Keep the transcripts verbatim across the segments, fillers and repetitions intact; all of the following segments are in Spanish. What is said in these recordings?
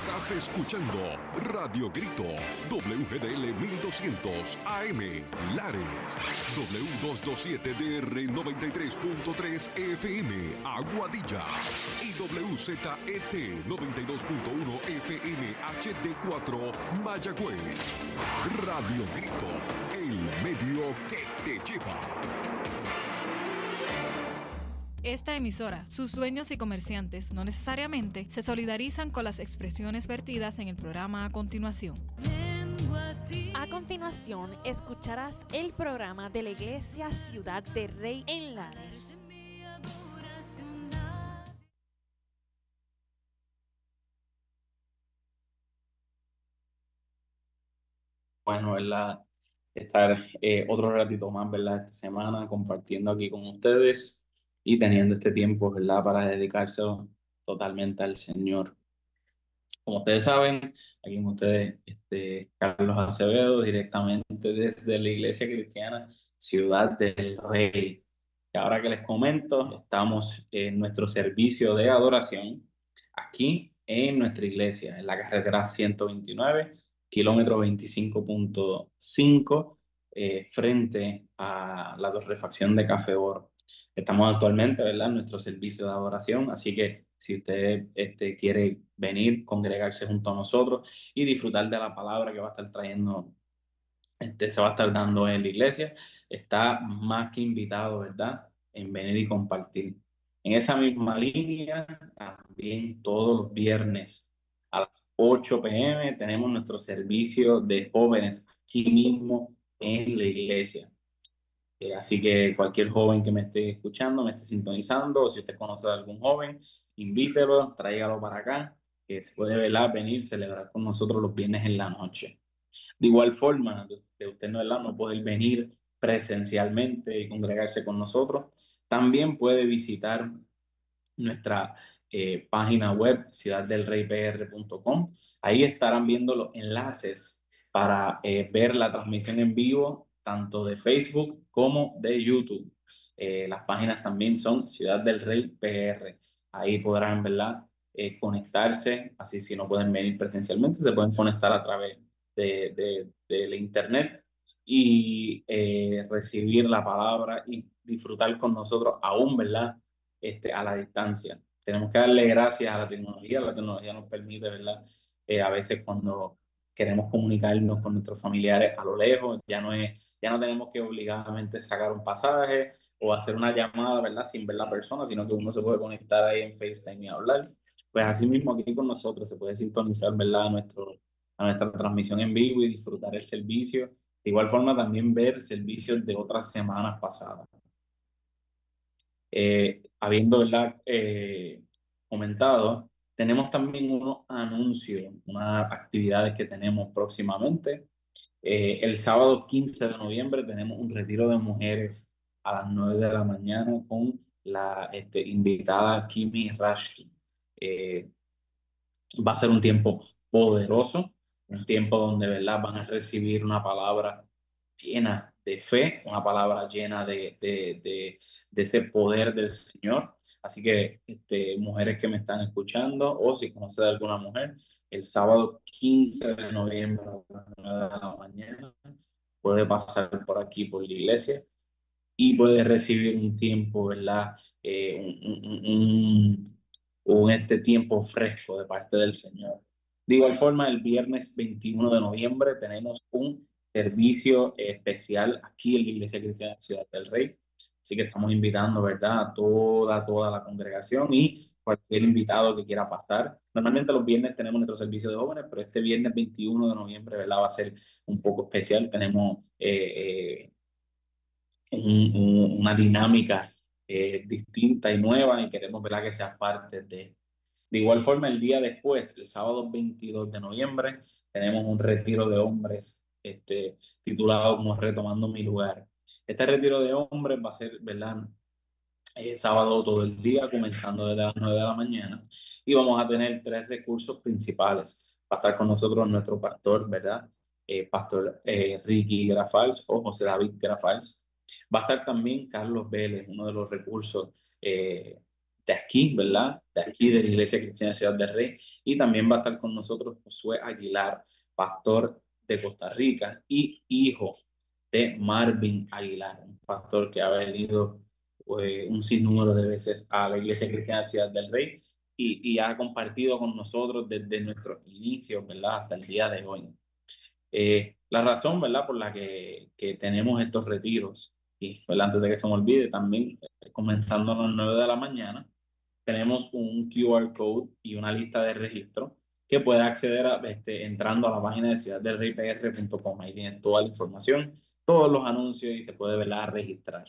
Estás escuchando Radio Grito, W G D L mil doscientos A M, Lares, W doscientos veintisiete D R noventa y tres punto tres F M, Aguadilla, y W Z E T noventa y dos punto uno F M H D cuatro, Mayagüez. Radio Grito, el medio que te lleva. Esta emisora, sus dueños y comerciantes no necesariamente se solidarizan con las expresiones vertidas en el programa a continuación. A continuación, escucharás el programa de la Iglesia Ciudad del Rey en Lares. Bueno, ¿verdad? Estar eh, otro ratito más, ¿verdad? Esta semana compartiendo aquí con ustedes y teniendo este tiempo, ¿verdad? Para dedicárselo totalmente al Señor. Como ustedes saben, aquí con ustedes, este, Carlos Acevedo, directamente desde la Iglesia Cristiana Ciudad del Rey. Y ahora que les comento, estamos en nuestro servicio de adoración aquí en nuestra iglesia, en la carretera ciento veintinueve, kilómetro veinticinco punto cinco, eh, frente a la torrefacción de Café Oro. Estamos actualmente, ¿verdad?, en nuestro servicio de adoración, así que si usted este, quiere venir, congregarse junto a nosotros y disfrutar de la palabra que va a estar trayendo, este, se va a estar dando en la iglesia, está más que invitado, ¿verdad?, en venir y compartir. En esa misma línea, también todos los viernes a las ocho p m tenemos nuestro servicio de jóvenes aquí mismo en la iglesia. Eh, así que cualquier joven que me esté escuchando, me esté sintonizando, o si usted conoce a algún joven, invítelo, tráigalo para acá, que se puede, ¿verdad?, venir, celebrar con nosotros los viernes en la noche. De igual forma, de usted no, ¿verdad?, no poder venir presencialmente y congregarse con nosotros, también puede visitar nuestra eh, página web, ciudad del rey p r punto com. Ahí estarán viendo los enlaces para eh, ver la transmisión en vivo, tanto de Facebook como de YouTube. Eh, las páginas también son Ciudad del Rey P R. Ahí podrán, ¿verdad?, eh, conectarse. Así, si no pueden venir presencialmente, se pueden conectar a través de, de, de la internet y eh, recibir la palabra y disfrutar con nosotros aún, ¿verdad?, Este, a la distancia. Tenemos que darle gracias a la tecnología. La tecnología nos permite, ¿verdad?, Eh, a veces cuando queremos comunicarnos con nuestros familiares a lo lejos, ya no es, ya no tenemos que obligadamente sacar un pasaje o hacer una llamada, ¿verdad?, sin ver la persona, sino que uno se puede conectar ahí en FaceTime y hablar. Pues así mismo aquí con nosotros se puede sintonizar, ¿verdad?, a, nuestro, a nuestra transmisión en vivo y disfrutar el servicio. De igual forma también ver servicios de otras semanas pasadas. Eh, habiendo, ¿verdad?, eh, comentado, tenemos también unos anuncios, unas actividades que tenemos próximamente. Eh, el sábado quince de noviembre tenemos un retiro de mujeres a las nueve de la mañana con la este, invitada Kimi Rashki. Eh, va a ser un tiempo poderoso, un tiempo donde, ¿verdad?, van a recibir una palabra llena de fe, una palabra llena de, de, de, de ese poder del Señor. Así que, este, mujeres que me están escuchando, o si conoces a alguna mujer, el sábado quince de noviembre a las nueve de la mañana puede pasar por aquí, por la iglesia, y puede recibir un tiempo, ¿verdad?, Eh, un, un, un, un este tiempo fresco de parte del Señor. De igual forma, el viernes veintiuno de noviembre tenemos un servicio especial aquí en la Iglesia Cristiana Ciudad del Rey. Así que estamos invitando, ¿verdad?, a toda, toda la congregación y cualquier invitado que quiera pasar. Normalmente los viernes tenemos nuestro servicio de jóvenes, pero este viernes veintiuno de noviembre, ¿verdad?, va a ser un poco especial. Tenemos eh, eh, un, un, una dinámica eh, distinta y nueva y queremos, ¿verdad?, que sea parte de. De igual forma, el día después, el sábado veintidós de noviembre, tenemos un retiro de hombres este, titulado como Retomando mi lugar. Este retiro de hombres va a ser, ¿verdad?, eh, sábado todo el día, comenzando desde las nueve de la mañana, y vamos a tener tres recursos principales. Va a estar con nosotros nuestro pastor, ¿verdad?, Eh, pastor eh, Ricky Grafals o José David Grafals. Va a estar también Carlos Vélez, uno de los recursos eh, de aquí, ¿verdad? De aquí, de la Iglesia Cristiana Ciudad del Rey. Y también va a estar con nosotros Josué Aguilar, pastor de Costa Rica y hijo de Marvin Aguilar, un pastor que ha venido eh, un sinnúmero de veces a la Iglesia Cristiana Ciudad del Rey y, y ha compartido con nosotros desde nuestros inicios, ¿verdad? Hasta el día de hoy. Eh, la razón, ¿verdad? Por la que, que tenemos estos retiros, y ¿verdad? Antes de que se me olvide, también eh, comenzando a las nueve de la mañana, tenemos un Q R code y una lista de registro que puede acceder a, este, entrando a la página de ciudad del rey p r punto com. Ahí tienen toda la información, todos los anuncios y se puede, ¿verdad? Registrar.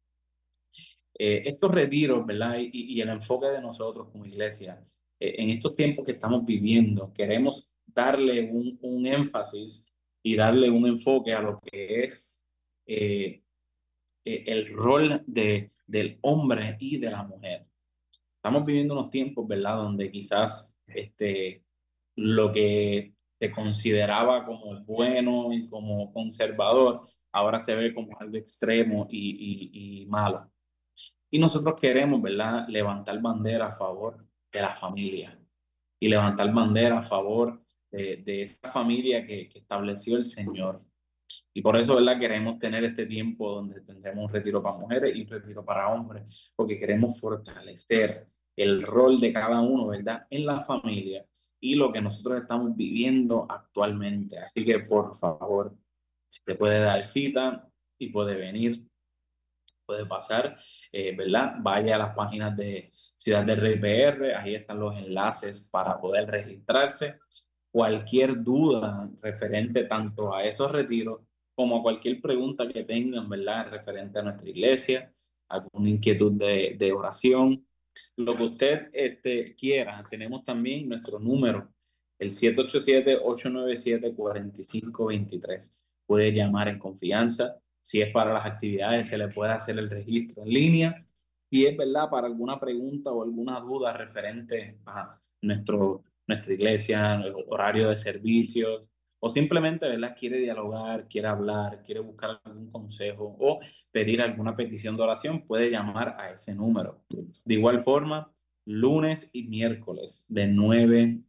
Eh, estos retiros, ¿verdad? Y, y el enfoque de nosotros como iglesia, eh, en estos tiempos que estamos viviendo, queremos darle un, un énfasis y darle un enfoque a lo que es eh, eh, el rol de, del hombre y de la mujer. Estamos viviendo unos tiempos, ¿verdad? Donde quizás este, lo que se consideraba como bueno y como conservador, ahora se ve como algo extremo y, y, y malo. Y nosotros queremos, ¿verdad?, levantar bandera a favor de la familia y levantar bandera a favor de, de esa familia que, que estableció el Señor. Y por eso, ¿verdad?, queremos tener este tiempo donde tendremos un retiro para mujeres y un retiro para hombres, porque queremos fortalecer el rol de cada uno, ¿verdad?, en la familia y lo que nosotros estamos viviendo actualmente. Así que, por favor, si te puede dar cita y puede venir, puede pasar, eh, ¿verdad? Vaya a las páginas de Ciudad del Rey P R, ahí están los enlaces para poder registrarse. Cualquier duda referente tanto a esos retiros como a cualquier pregunta que tengan, ¿verdad? Referente a nuestra iglesia, alguna inquietud de, de oración, lo que usted este, quiera. Tenemos también nuestro número, el siete ocho siete, ocho nueve siete, cuatro cinco dos tres. Puede llamar en confianza. Si es para las actividades, se le puede hacer el registro en línea. Si es verdad para alguna pregunta o alguna duda referente a nuestro, nuestra iglesia, nuestro horario de servicios, o simplemente, ¿verdad?, quiere dialogar, quiere hablar, quiere buscar algún consejo o pedir alguna petición de oración, puede llamar a ese número. De igual forma, lunes y miércoles de nueve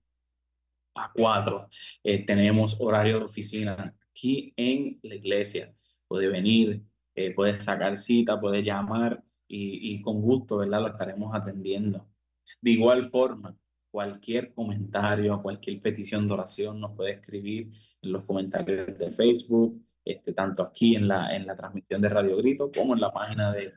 a cuatro eh, tenemos horario de oficina aquí en la iglesia. Puede venir, eh, puede sacar cita, puede llamar y, y con gusto, ¿verdad?, lo estaremos atendiendo. De igual forma, cualquier comentario, cualquier petición de oración nos puede escribir en los comentarios de Facebook, este, tanto aquí en la, en la transmisión de Radio Grito como en la página de,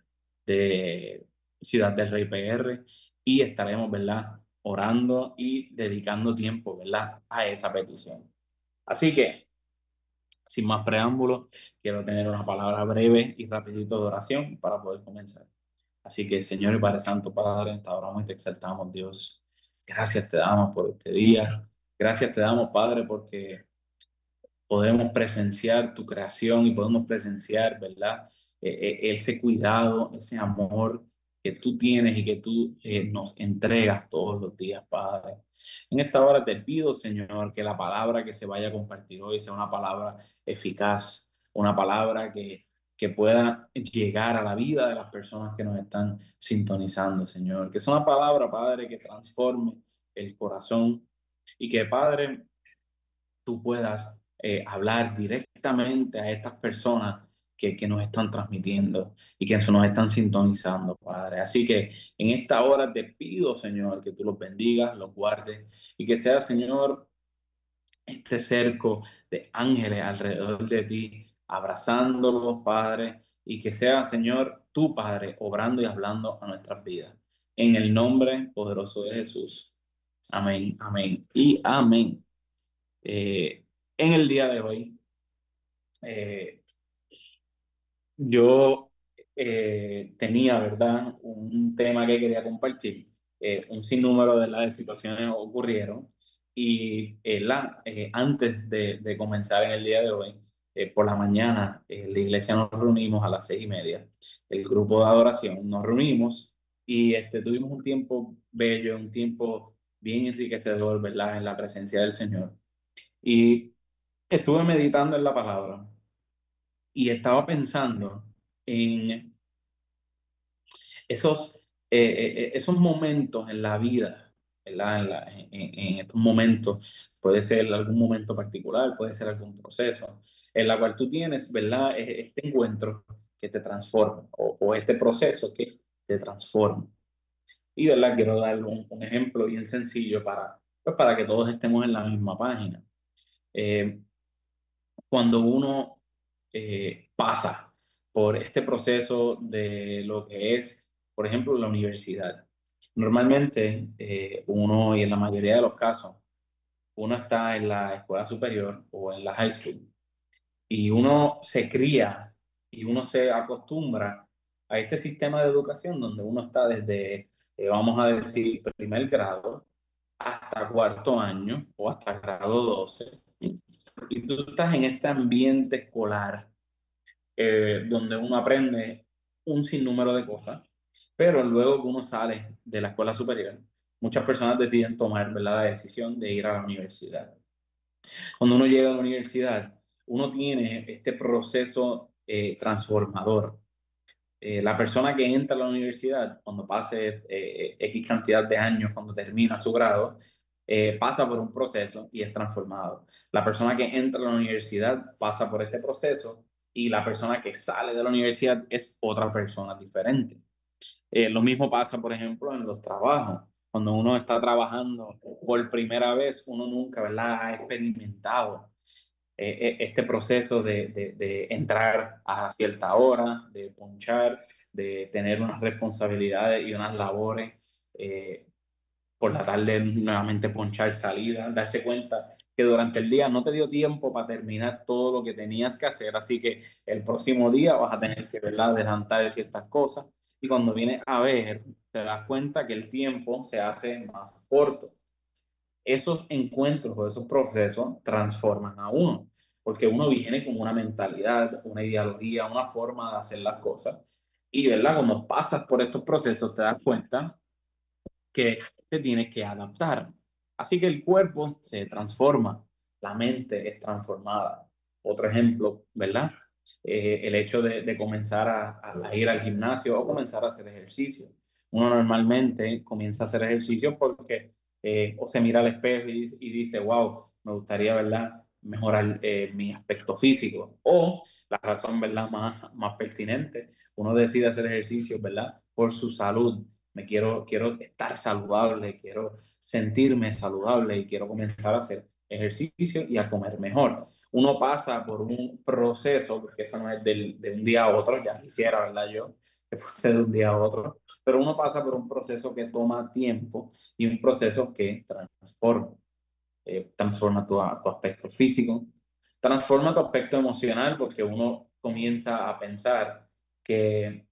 de Ciudad del Rey P R y estaremos, ¿verdad?, orando y dedicando tiempo, ¿verdad?, a esa petición. Así que, sin más preámbulos, quiero tener una palabra breve y rapidito de oración para poder comenzar. Así que, Señor y Padre Santo, Padre, te adoramos y te exaltamos, Dios. Gracias te damos por este día. Gracias te damos, Padre, porque podemos presenciar tu creación y podemos presenciar, ¿verdad?, Eh, eh, ese cuidado, ese amor que tú tienes y que tú eh, nos entregas todos los días, Padre. En esta hora te pido, Señor, que la palabra que se vaya a compartir hoy sea una palabra eficaz, una palabra que, que pueda llegar a la vida de las personas que nos están sintonizando, Señor. Que sea una palabra, Padre, que transforme el corazón y que, Padre, tú puedas eh, hablar directamente a estas personas que, que nos están transmitiendo y que nos están sintonizando, Padre. Así que en esta hora te pido, Señor, que tú los bendigas, los guardes y que sea, Señor, este cerco de ángeles alrededor de ti, abrazándolos, Padre, y que sea, Señor, tu Padre, obrando y hablando a nuestras vidas. En el nombre poderoso de Jesús. Amén, amén y amén. Eh, en el día de hoy, eh, yo eh, tenía, ¿verdad?, un tema que quería compartir. Eh, un sinnúmero de las situaciones ocurrieron y eh, la, eh, antes de, de comenzar en el día de hoy, eh, por la mañana, eh, la iglesia nos reunimos a las seis y media. El grupo de adoración nos reunimos y este, tuvimos un tiempo bello, un tiempo bien enriquecedor, ¿verdad?, en la presencia del Señor. Y estuve meditando en la palabra y estaba pensando en esos eh, eh, esos momentos en la vida, ¿verdad? En, la- en- en estos momentos, puede ser algún momento particular, puede ser algún proceso, en la cual tú tienes, ¿verdad? E- Este encuentro que te transforma o, o este proceso que te transforma. Y, ¿verdad? Quiero dar un, un ejemplo bien sencillo para, pues, para que todos estemos en la misma página. Eh, Cuando uno eh, pasa por este proceso de lo que es, por ejemplo, la universidad. Normalmente eh, uno, y en la mayoría de los casos, uno está en la escuela superior o en la high school y uno se cría y uno se acostumbra a este sistema de educación donde uno está desde, eh, vamos a decir, primer grado hasta cuarto año o hasta grado doce. Y tú estás en este ambiente escolar eh, donde uno aprende un sinnúmero de cosas, pero luego que uno sale de la escuela superior, muchas personas deciden tomar, ¿verdad?, la decisión de ir a la universidad. Cuando uno llega a la universidad, uno tiene este proceso eh, transformador. Eh, la persona que entra a la universidad, cuando pase eh, X cantidad de años, cuando termina su grado, eh, pasa por un proceso y es transformado. La persona que entra a la universidad pasa por este proceso y la persona que sale de la universidad es otra persona diferente. Eh, lo mismo pasa, por ejemplo, en los trabajos. Cuando uno está trabajando por primera vez, uno nunca, ¿verdad?, ha experimentado eh, eh, este proceso de, de, de entrar a cierta hora, de ponchar, de tener unas responsabilidades y unas labores, eh, por la tarde nuevamente ponchar salida, darse cuenta que durante el día no te dio tiempo para terminar todo lo que tenías que hacer, así que el próximo día vas a tener que, ¿verdad?, adelantar ciertas cosas y cuando vienes a ver, te das cuenta que el tiempo se hace más corto. Esos encuentros o esos procesos transforman a uno, porque uno viene con una mentalidad, una ideología, una forma de hacer las cosas. Y, ¿verdad? Cuando pasas por estos procesos, te das cuenta que te tienes que adaptar. Así que el cuerpo se transforma, la mente es transformada. Otro ejemplo, ¿verdad? Eh, el hecho de, de comenzar a, a ir al gimnasio o comenzar a hacer ejercicio. Uno normalmente comienza a hacer ejercicio porque eh, o se mira al espejo y dice, y dice, wow, me gustaría, ¿verdad?, mejorar eh, mi aspecto físico. O la razón, ¿verdad?, más, más pertinente, uno decide hacer ejercicio, ¿verdad?, por su salud. Me quiero, quiero estar saludable, quiero sentirme saludable y quiero comenzar a hacer ejercicio y a comer mejor. Uno pasa por un proceso, porque eso no es del, de un día a otro, ya quisiera, ¿verdad?, yo, que fuese de un día a otro, pero uno pasa por un proceso que toma tiempo y un proceso que transforma. Eh, transforma tu, tu aspecto físico, transforma tu aspecto emocional, porque uno comienza a pensar que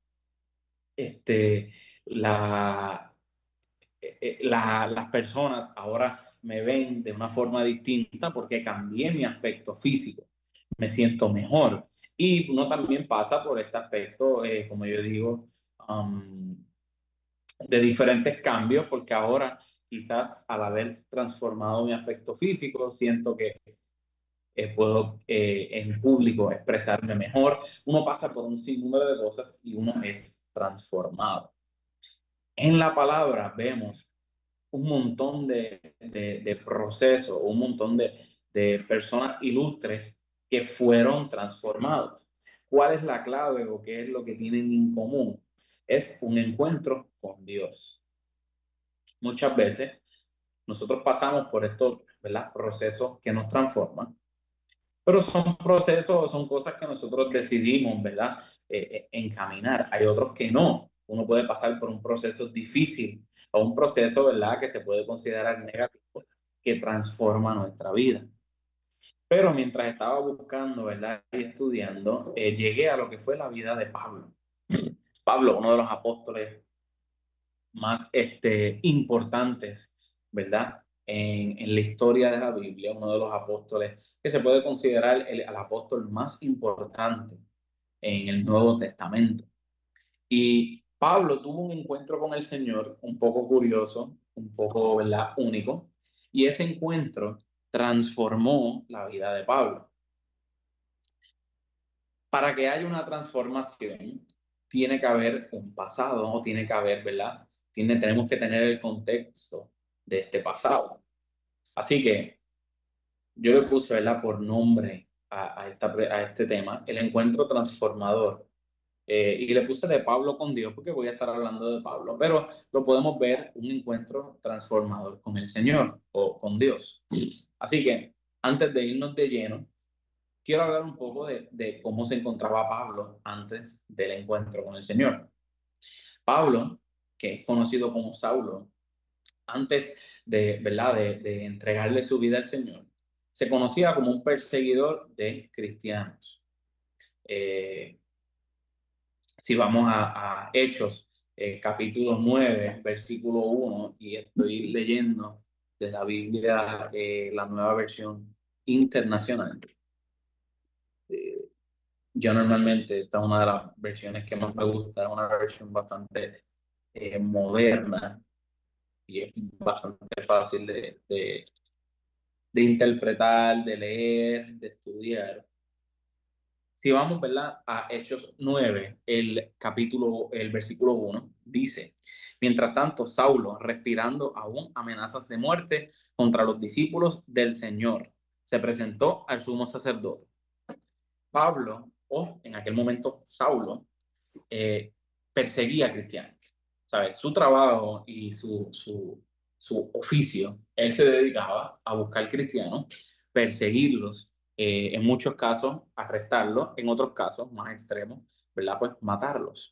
este, la, eh, eh, la, las personas ahora me ven de una forma distinta porque cambié mi aspecto físico, me siento mejor. Y uno también pasa por este aspecto, eh, como yo digo, um, de diferentes cambios, porque ahora quizás al haber transformado mi aspecto físico, siento que eh, puedo eh, en público expresarme mejor. Uno pasa por un sinnúmero de cosas y uno es transformado. En la palabra vemos un montón de, de, de procesos, un montón de, de personas ilustres que fueron transformados. ¿Cuál es la clave o qué es lo que tienen en común? Es un encuentro con Dios. Muchas veces nosotros pasamos por estos, ¿verdad?, procesos que nos transforman, pero son procesos, son cosas que nosotros decidimos, ¿verdad?, eh, eh, encaminar. Hay otros que no. Uno puede pasar por un proceso difícil o un proceso, ¿verdad?, que se puede considerar negativo, que transforma nuestra vida. Pero mientras estaba buscando, ¿verdad?, y estudiando, eh, llegué a lo que fue la vida de Pablo. Pablo, uno de los apóstoles más este, importantes, ¿verdad?, En, en la historia de la Biblia, uno de los apóstoles que se puede considerar el, el apóstol más importante en el Nuevo Testamento. Y Pablo tuvo un encuentro con el Señor un poco curioso, un poco, ¿verdad?, único, y ese encuentro transformó la vida de Pablo. Para que haya una transformación, tiene que haber un pasado, o tiene que haber, ¿verdad?, tiene, tenemos que tener el contexto de este pasado. Así que yo le puse, ¿verdad?, por nombre a, a, esta, a este tema, el encuentro transformador. Eh, y le puse de Pablo con Dios porque voy a estar hablando de Pablo, pero lo podemos ver un encuentro transformador con el Señor o con Dios. Así que antes de irnos de lleno, quiero hablar un poco de, de cómo se encontraba Pablo antes del encuentro con el Señor. Pablo, que es conocido como Saulo, antes de, ¿verdad?, de, de entregarle su vida al Señor, se conocía como un perseguidor de cristianos. Eh, si vamos a, a Hechos, eh, capítulo nueve, versículo uno, y estoy leyendo de la Biblia, eh, la nueva versión internacional. Eh, yo normalmente, esta es una de las versiones que más me gusta, es una versión bastante eh, moderna y es bastante fácil de, de, de interpretar, de leer, de estudiar. Si vamos, ¿verdad?, a Hechos nueve, el capítulo, el versículo uno, dice: mientras tanto, Saulo, respirando aún amenazas de muerte contra los discípulos del Señor, se presentó al sumo sacerdote. Pablo, o en aquel momento Saulo, eh, perseguía a cristianos. ¿Sabes? Su trabajo y su, su, su oficio, él se dedicaba a buscar cristianos, perseguirlos, eh, en muchos casos arrestarlos, en otros casos más extremos, ¿verdad?, pues matarlos.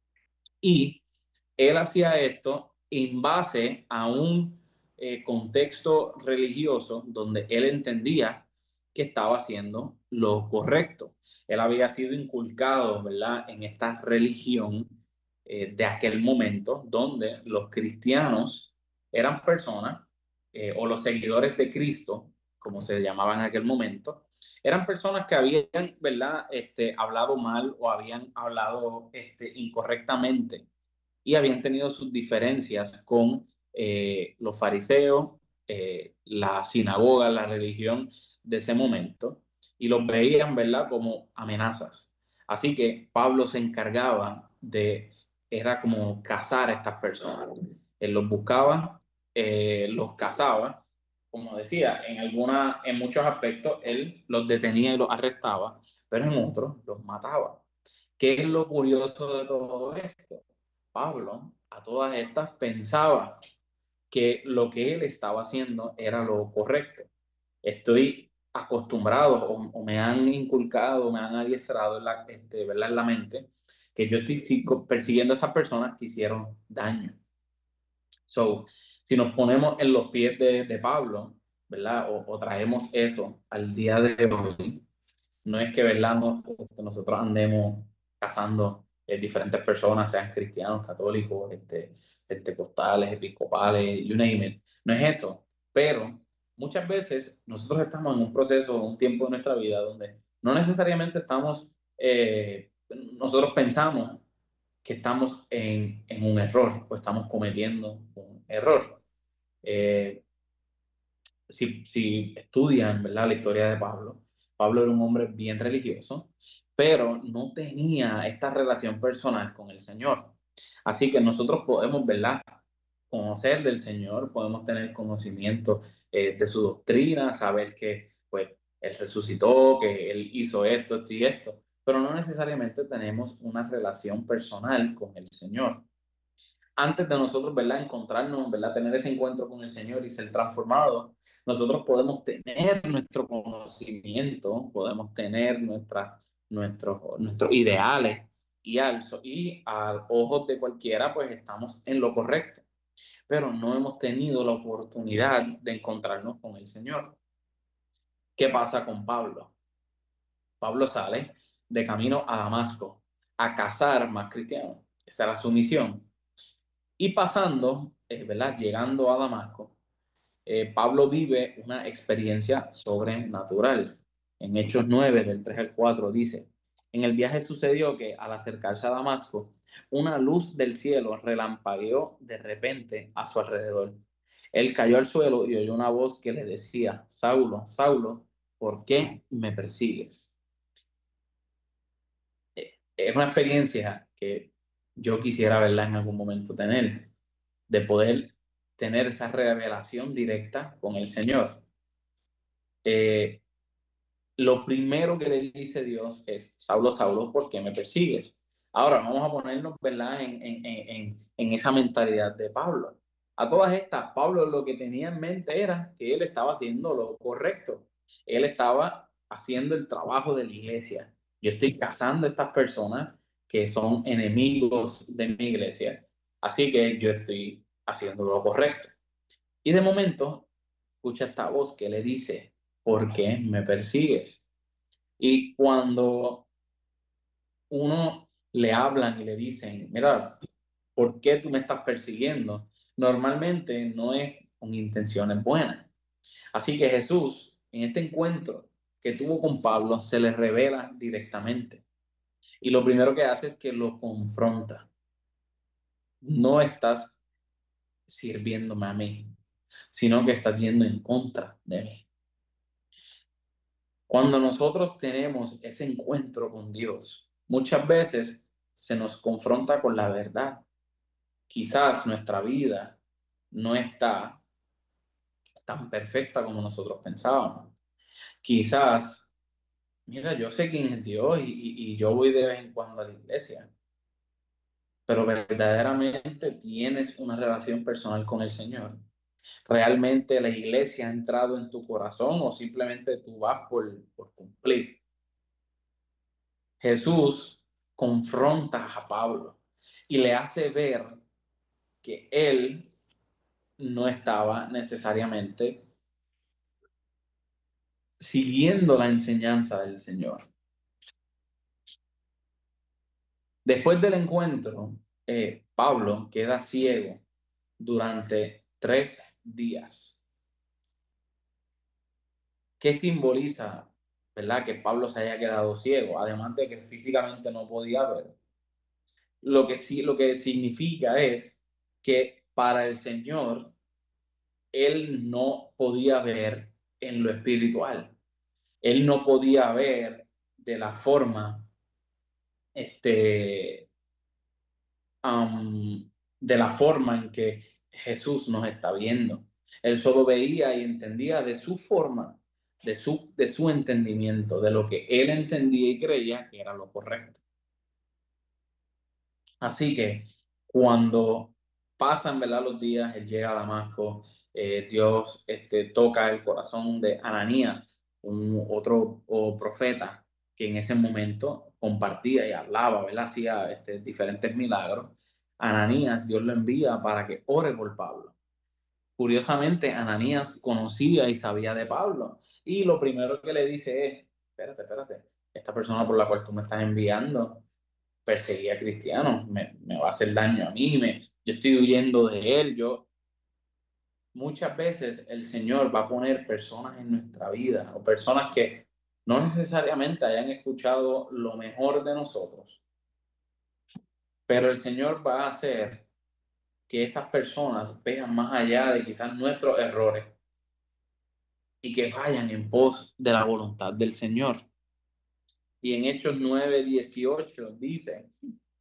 Y él hacía esto en base a un eh, contexto religioso donde él entendía que estaba haciendo lo correcto. Él había sido inculcado, ¿verdad?, en esta religión eh, de aquel momento, donde los cristianos eran personas, eh, o los seguidores de Cristo, como se llamaban en aquel momento, eran personas que habían, ¿verdad?, este, hablado mal o habían hablado este, incorrectamente y habían tenido sus diferencias con eh, los fariseos, eh, la sinagoga, la religión de ese momento, y los veían, ¿verdad?, como amenazas. Así que Pablo se encargaba de, era como cazar a estas personas. Él los buscaba, eh, los cazaba, como decía, en, alguna, en muchos aspectos él los detenía y los arrestaba, pero en otros los mataba. ¿Qué es lo curioso de todo esto? Pablo, a todas estas, pensaba que lo que él estaba haciendo era lo correcto. Estoy acostumbrado o, o me han inculcado, me han adiestrado en la, este, ¿verdad?, en la mente que yo estoy persiguiendo a estas personas que hicieron daño. So, si nos ponemos en los pies de, de Pablo, ¿verdad?, o, o traemos eso al día de hoy, no es que, ¿verdad?, no, nosotros andemos cazando eh, diferentes personas, sean cristianos, católicos, este, pentecostales, episcopales, you name it. No es eso, pero muchas veces nosotros estamos en un proceso, un tiempo de nuestra vida donde no necesariamente estamos, eh, nosotros pensamos que estamos en, en un error o estamos cometiendo un error. Eh, si, si estudian, ¿verdad?, la historia de Pablo, Pablo era un hombre bien religioso, pero no tenía esta relación personal con el Señor. Así que nosotros podemos, ¿verdad?, conocer del Señor, podemos tener conocimiento eh, de su doctrina, saber que pues, Él resucitó, que Él hizo esto, esto y esto, pero no necesariamente tenemos una relación personal con el Señor. Antes de nosotros, ¿verdad?, encontrarnos, ¿verdad?, tener ese encuentro con el Señor y ser transformados, nosotros podemos tener nuestro conocimiento, podemos tener nuestra, nuestros, nuestros ideales y, al, y a ojos de cualquiera, pues estamos en lo correcto, pero no hemos tenido la oportunidad de encontrarnos con el Señor. ¿Qué pasa con Pablo? Pablo sale de camino a Damasco a cazar más cristianos. Esa era su misión. Y pasando, eh, ¿verdad?, llegando a Damasco, eh, Pablo vive una experiencia sobrenatural. En Hechos nueve, del tres al cuatro, dice: en el viaje sucedió que al acercarse a Damasco, una luz del cielo relampagueó de repente a su alrededor. Él cayó al suelo y oyó una voz que le decía: Saulo, Saulo, ¿por qué me persigues? Es una experiencia que yo quisiera, verla en algún momento tener. de poder tener esa revelación directa con el Señor. Eh, lo primero que le dice Dios es: Saulo, Saulo, ¿por qué me persigues? Ahora vamos a ponernos, ¿verdad?, en, en, en, en esa mentalidad de Pablo. A todas estas, Pablo lo que tenía en mente era que él estaba haciendo lo correcto. Él estaba haciendo el trabajo de la iglesia. Yo estoy cazando a estas personas que son enemigos de mi iglesia. Así que yo estoy haciendo lo correcto. Y de momento, escucha esta voz que le dice: ¿por qué me persigues? Y cuando uno le hablan y le dicen: mira, ¿por qué tú me estás persiguiendo?, normalmente no es con intenciones buenas. Así que Jesús, en este encuentro que tuvo con Pablo, se le revela directamente. Y lo primero que hace es que lo confronta. No estás sirviéndome a mí, sino que estás yendo en contra de mí. Cuando nosotros tenemos ese encuentro con Dios, muchas veces se nos confronta con la verdad. Quizás nuestra vida no está tan perfecta como nosotros pensábamos. Quizás, mira, yo sé quién es Dios y, y, y yo voy de vez en cuando a la iglesia, pero verdaderamente tienes una relación personal con el Señor. ¿Realmente la iglesia ha entrado en tu corazón o simplemente tú vas por, por cumplir? Jesús confronta a Pablo y le hace ver que él no estaba necesariamente siguiendo la enseñanza del Señor. Después del encuentro, eh, Pablo queda ciego durante tres días. ¿Qué simboliza, verdad, que Pablo se haya quedado ciego? Además de que físicamente no podía ver. Lo que sí, lo que significa es que para el Señor, él no podía ver en lo espiritual. Él no podía ver de la forma, este, um, de la forma en que Jesús nos está viendo. Él solo veía y entendía de su forma, de su, de su entendimiento, de lo que él entendía y creía que era lo correcto. Así que cuando pasan, ¿verdad?, los días, él llega a Damasco, eh, Dios este, toca el corazón de Ananías, un otro o profeta que en ese momento compartía y hablaba, ¿verdad?, hacía este, diferentes milagros. Ananías, Dios lo envía para que ore por Pablo. Curiosamente, Ananías conocía y sabía de Pablo, y lo primero que le dice es: espérate, espérate, esta persona por la cual tú me estás enviando perseguía a cristianos, me, me va a hacer daño a mí, me, yo estoy huyendo de él. Yo, muchas veces el Señor va a poner personas en nuestra vida, o personas que no necesariamente hayan escuchado lo mejor de nosotros, pero el Señor va a hacer que estas personas vean más allá de quizás nuestros errores y que vayan en pos de la voluntad del Señor. Y en Hechos nueve dieciocho dice: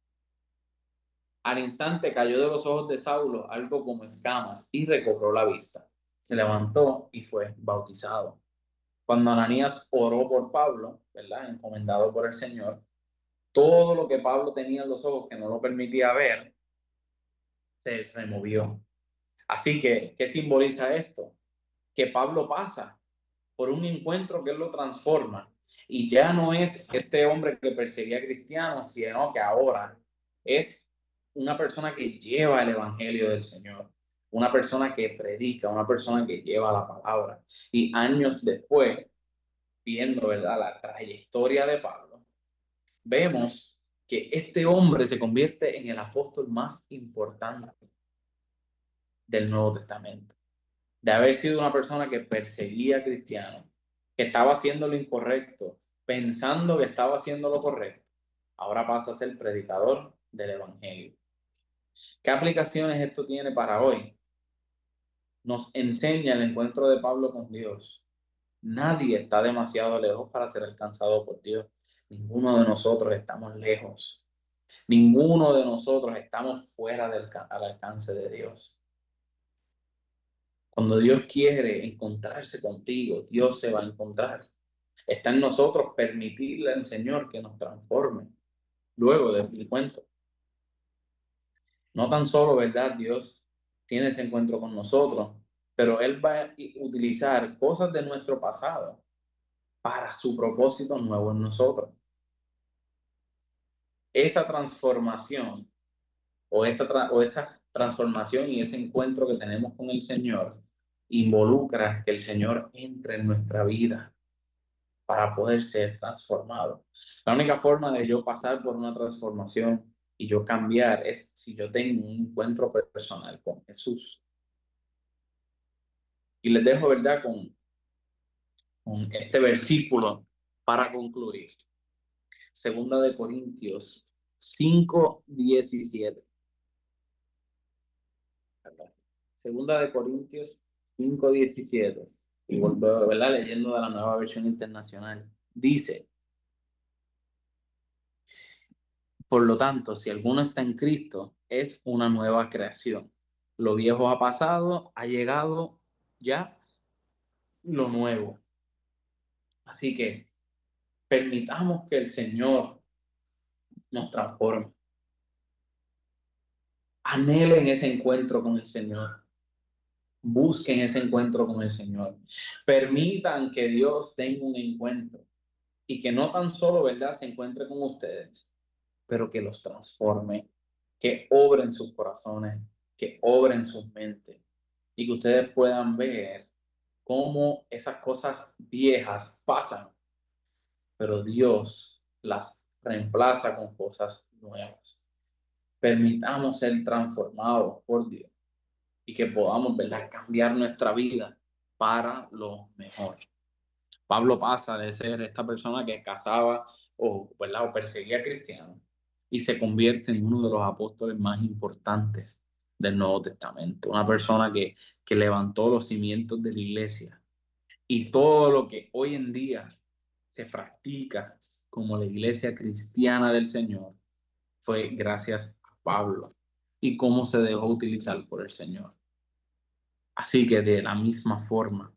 al instante cayó de los ojos de Saulo algo como escamas y recobró la vista. Se levantó y fue bautizado. Cuando Ananías oró por Pablo, ¿verdad?, encomendado por el Señor, todo lo que Pablo tenía en los ojos que no lo permitía ver, se removió. Así que, ¿qué simboliza esto? Que Pablo pasa por un encuentro que él lo transforma. Y ya no es este hombre que perseguía a cristianos, sino que ahora es una persona que lleva el evangelio del Señor, una persona que predica, una persona que lleva la palabra. Y años después, viendo, ¿verdad?, la trayectoria de Pablo, vemos que este hombre se convierte en el apóstol más importante del Nuevo Testamento. De haber sido una persona que perseguía a cristianos, que estaba haciendo lo incorrecto, pensando que estaba haciendo lo correcto, ahora pasa a ser predicador del evangelio. ¿Qué aplicaciones esto tiene para hoy? Nos enseña el encuentro de Pablo con Dios. Nadie está demasiado lejos para ser alcanzado por Dios. Ninguno de nosotros estamos lejos. Ninguno de nosotros estamos fuera del al alcance de Dios. Cuando Dios quiere encontrarse contigo, Dios se va a encontrar. Está en nosotros permitirle al Señor que nos transforme. Luego del cuento. No tan solo, ¿verdad? Dios tiene ese encuentro con nosotros, pero Él va a utilizar cosas de nuestro pasado para su propósito nuevo en nosotros. Esa transformación o esa, tra- o esa transformación y ese encuentro que tenemos con el Señor involucra que el Señor entre en nuestra vida para poder ser transformado. La única forma de yo pasar por una transformación y yo cambiar es si yo tengo un encuentro personal con Jesús. Y les dejo, ¿verdad?, con, con este versículo para concluir. Segunda de Corintios cinco diecisiete. Segunda de Corintios cinco diecisiete. Y vuelvo, ¿verdad?, leyendo de la Nueva Versión Internacional. Dice: por lo tanto, si alguno está en Cristo, es una nueva creación. Lo viejo ha pasado, ha llegado ya lo nuevo. Así que permitamos que el Señor nos transforme. Anhelen ese encuentro con el Señor. Busquen ese encuentro con el Señor. Permitan que Dios tenga un encuentro y que no tan solo, ¿verdad?, se encuentre con ustedes, pero que los transforme, que obre en sus corazones, que obre en sus mentes y que ustedes puedan ver cómo esas cosas viejas pasan, pero Dios las reemplaza con cosas nuevas. Permitamos ser transformados por Dios y que podamos, ¿verdad?, cambiar nuestra vida para lo mejor. Pablo pasa de ser esta persona que cazaba o, ¿verdad?, o perseguía a cristianos y se convierte en uno de los apóstoles más importantes del Nuevo Testamento. Una persona que, que levantó los cimientos de la iglesia. Y todo lo que hoy en día se practica como la iglesia cristiana del Señor fue gracias a Pablo y cómo se dejó utilizar por el Señor. Así que de la misma forma,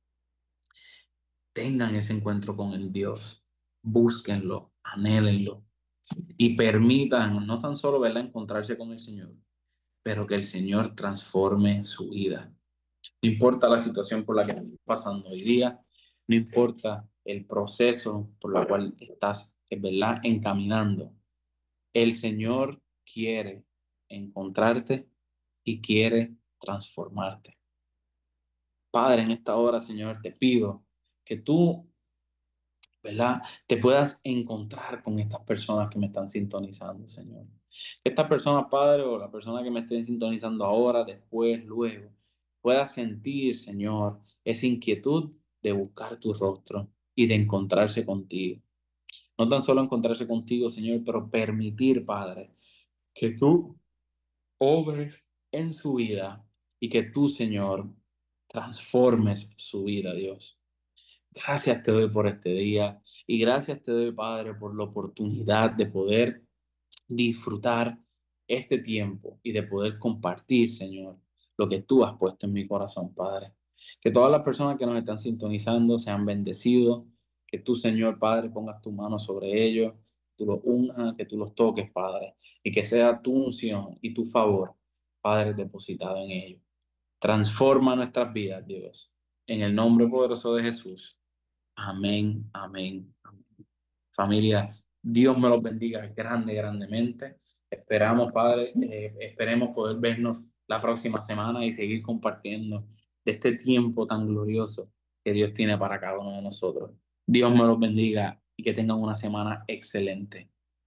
tengan ese encuentro con el Dios, búsquenlo, anhélenlo y permitan no tan solo, ¿verdad?, encontrarse con el Señor, pero que el Señor transforme su vida. No importa la situación por la que estás pasando hoy día, no importa el proceso por el cual estás, ¿verdad?, encaminando. El Señor quiere encontrarte y quiere transformarte. Padre, en esta hora, Señor, te pido que tú, ¿verdad?, te puedas encontrar con estas personas que me están sintonizando, Señor. Que estas personas, Padre, o la persona que me esté sintonizando ahora, después, luego, pueda sentir, Señor, esa inquietud de buscar tu rostro y de encontrarse contigo. No tan solo encontrarse contigo, Señor, pero permitir, Padre, que tú obres en su vida y que tú, Señor, transformes su vida, Dios. Gracias te doy por este día y gracias te doy, Padre, por la oportunidad de poder disfrutar este tiempo y de poder compartir, Señor, lo que tú has puesto en mi corazón, Padre. Que todas las personas que nos están sintonizando sean bendecidos, que tú, Señor, Padre, pongas tu mano sobre ellos, tú los unjas, que tú los toques, Padre, y que sea tu unción y tu favor, Padre, depositado en ellos. Transforma nuestras vidas, Dios, en el nombre poderoso de Jesús. Amén, amén, amén. Familia, Dios me los bendiga grande, grandemente. Esperamos, Padre, eh, esperemos poder vernos la próxima semana y seguir compartiendo de este tiempo tan glorioso que Dios tiene para cada uno de nosotros. Dios me los bendiga y que tengan una semana excelente.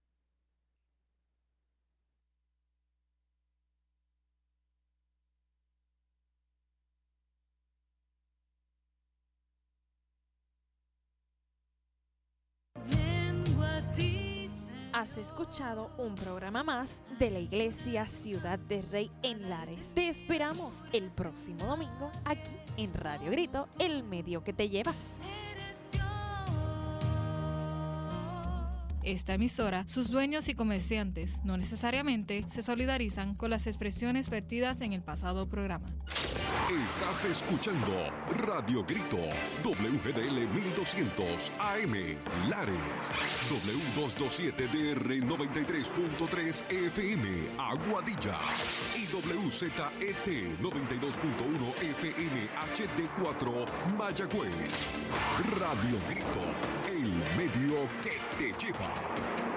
Has escuchado un programa más de la Iglesia Ciudad de Rey en Lares. Te esperamos el próximo domingo aquí en Radio Grito, el medio que te lleva. Esta emisora, sus dueños y comerciantes no necesariamente se solidarizan con las expresiones vertidas en el pasado programa. Estás escuchando Radio Grito, W G D L mil doscientos A M, Lares, W doscientos veintisiete D R noventa y tres punto tres F M, Aguadilla, y W Z E T noventa y dos punto uno F M H D cuatro, Mayagüez. Radio Grito, el medio que te lleva.